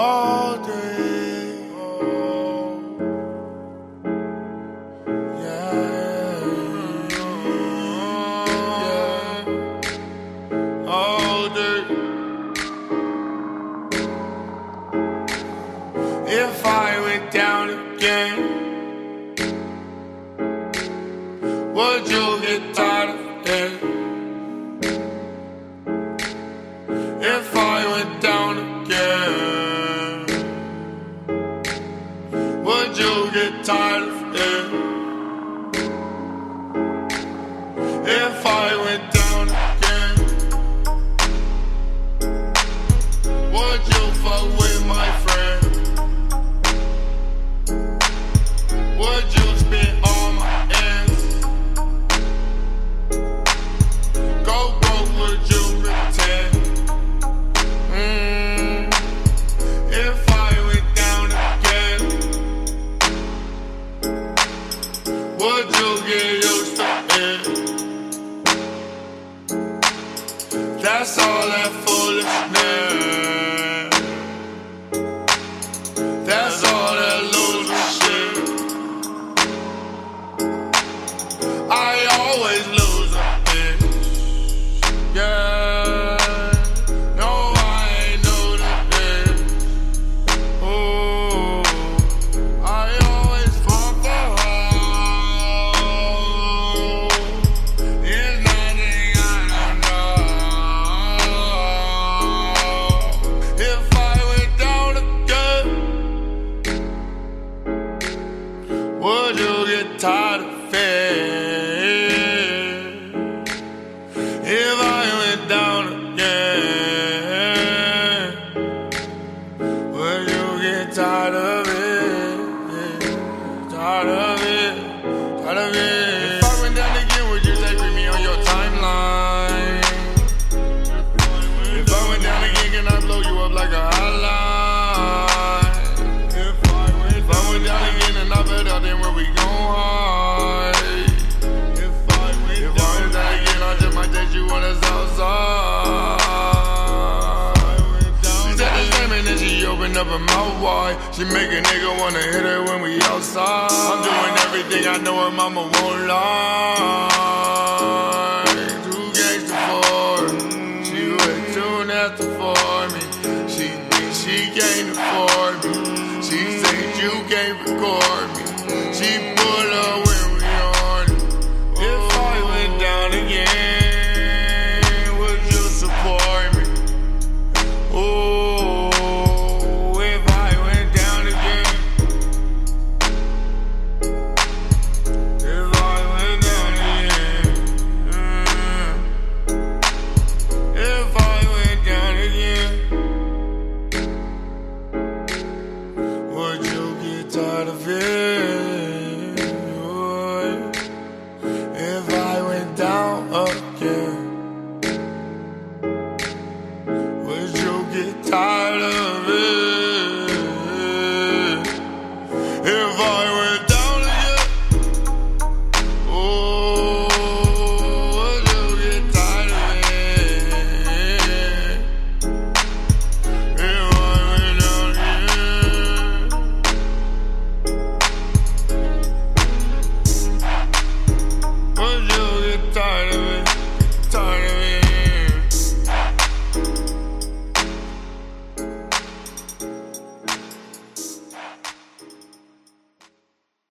all day. Yeah, all day. If I went down again, would you get tired of it? If I went down again, would you get tired of it? If I went down again, would you fuck with my friend? Would you spend all my ends? Go broke, would you pretend? If I went down again, would you get used to it? That's all that foolishness. That's all that loser shit. I always lose a bitch. Yeah. No, I ain't new to this. Oh, I always fall for her. There's nothing I don't know. If I went down again, would you get tired of it? If I went down again, would you get tired of it? Tired of it? Tired of it? If I went down again, would you take with me on your timeline? If I went down again, can I blow you up like a hotline? If I went down again and I bet out, then where we gon' hide? If I went down again, I just might take you on the south side. She said the same and then she opened up her mouth wide. She make a nigga wanna hit her when we outside. I'm doing everything I know her mama won't lie.